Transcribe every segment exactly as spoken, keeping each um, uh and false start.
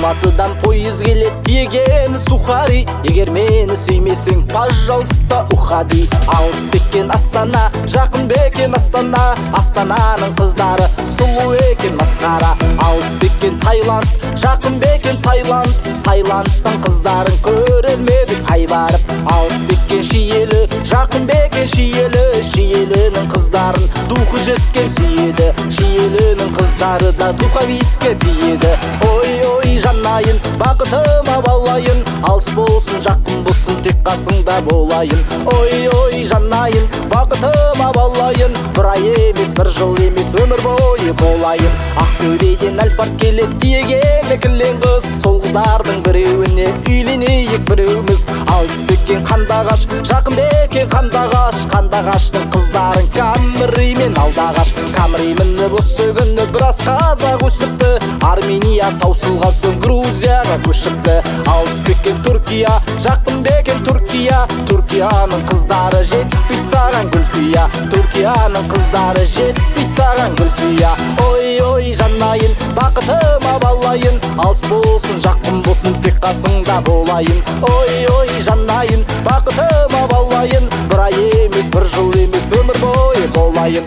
Алматыдан поезд келет тиегені сухари. Егер мені сүймесең, пожалуйста, уходи. Алыс бекен Астана, жақын бекен Астана. Астананың қыздары сұлу екен масқара. Алыс бекен Таиланд, жақын бекен Таиланд. Таиландтың қыздарын көрермедік ай барып. Алыс бекен Шиелі, жақын бекен Шиелі. Шиелінің қыздарын духы жеткен сүйеді. Шиелінің қыздары да духовиске тиеді. Ой ой жанайын, бақытыма балайын. Алыс болсын, жақын болсын, тек қасыңда болайын. Ой ой жанайын, бақытыма балайын. Бір ай емес, бір жыл емес, өмір бойы болайын. Ақтөбеден Альфард келет тиегені кілең қыз. Сол қыздардың біреуіне үйленейік біреуміз. Алыс бекен Қандағаш, жақын бекен Қандағаш. Қандағаштың қыздарын Камри мен Алдағаш. Камри мініп осы күні біраз қазақ өсіпті. Армения таусылған соң Грузияға көшіпті. Алыс бекен Түркия, жақын бекен Түркия. Түркияның қыздары жетпейді саған Гүлфия. Түркияның қыздары жетпейді саған Гүлфия. Ой ой жанайын, бақытыма балайын. Алыс болсын, жақын болсын, тек қасыңда болайын. Ой ой жанайын, бақытыма балайын. Бір ай емес, бір жыл емес, өмір бойы болайын.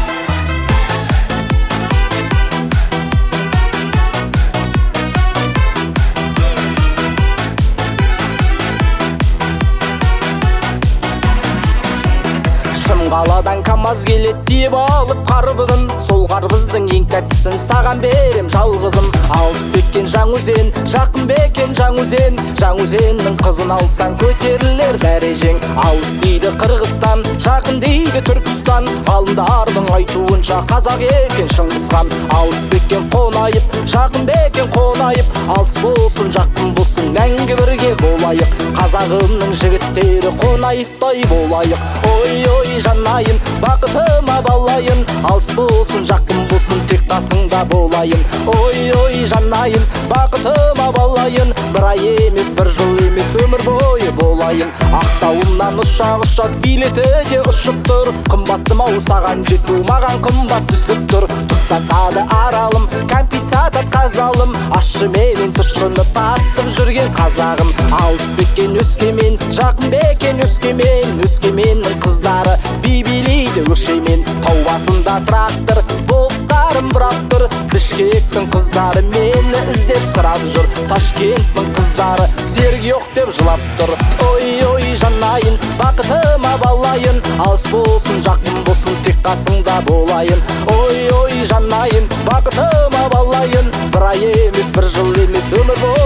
Қаладан КамАЗ келет тиеп алып қарбызын. Сол қарбыздың ең тәттісін саған берем жалғызым. Алыс бекен Жаңөзен, жақын бекен Жаңөзен. Жаңөзеннің қызын алсаң көтерілер дәрежең. Алыс дейді Қырғызстан, жақын дейді Түркістан. Ғалымдардың айтуынша қазақ екен Шыңғысхан. Алыс бекен Қонайып, жақын бекен Қонайып. Алыс болсын, жақын болсын, мәңгі бірге болайық. Қазағымның жігіттері Қонайыптай болайық. Ой ой жанайын, бақытыма балайын. Алыс болсын, жақын болсын, тек қасыңда болайын. Ой ой жанайын, бақытыма балайын. Бір ай емес, бір жыл емес, өмір бойы болайын. Ақтауымнан ұшақ ұшады, билеті де ұшып тұр. Қымбаттым ау саған жету, маған қымбат түсіп тұр. Тұсатады аралым, кәмпит қазалым. Ащы менен тұшыны таттып жүрген қазағым. Алыс бекен Өскемен, жақын бекен Өскемен. Өскеменнің қыздары би-билейді өршемен. Тау басында трактор, болттарым бұрап тұр. Бішкектің қыздары мені іздеп сұрап жүр. Ташкенттің қыздары сергі жоқ деп жылап тұр. Ой ой жанайын, бақытыма балайын. Алыс болсын, жақын болсын, тек қасыңда болайын. Ой ой жанайын, бақытыма балайын. Бір ай емес, бір жыл емес, өмір бойы